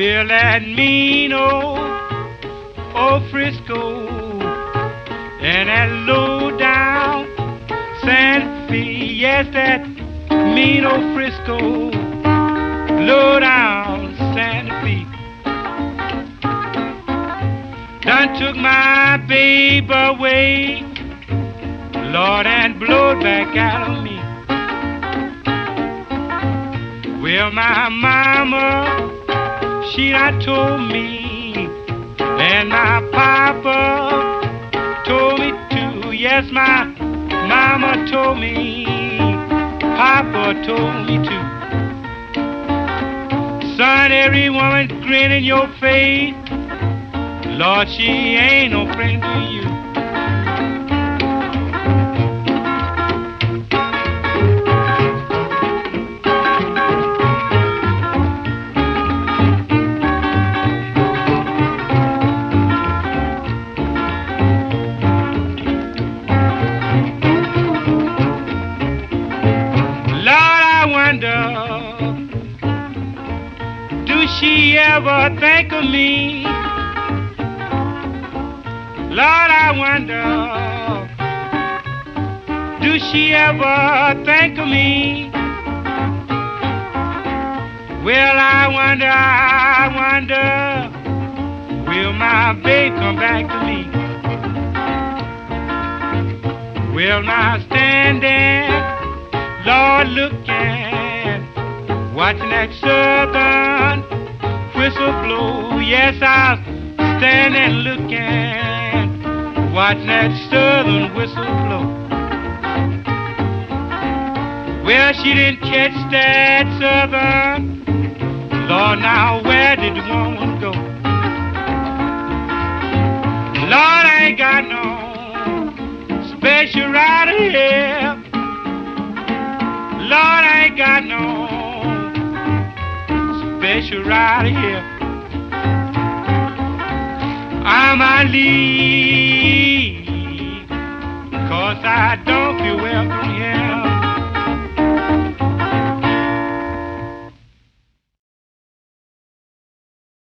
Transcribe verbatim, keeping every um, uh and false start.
Well, that mean old, old Frisco and that low down Santa Fe, yes, that mean old Frisco, low down Santa Fe, done took my babe away, Lord, and blowed back out of me. Well, my mama, she done told me, and my papa told me too. Yes, my mama told me, papa told me too. Son, every woman grin in your face, Lord, she ain't no friend to you. Do she ever think of me? Lord, I wonder, do she ever think of me? Well, I wonder, I wonder, will my babe come back to me? Well, now standing, Lord, looking, watching that southern whistle blow. Yes, I was standing looking, watching that southern whistle blow. Well, she didn't catch that southern. Lord, now where did the woman go? Lord, I ain't got no special rider here. Lord, I ain't got no special rider here. I might leave, 'cause I don't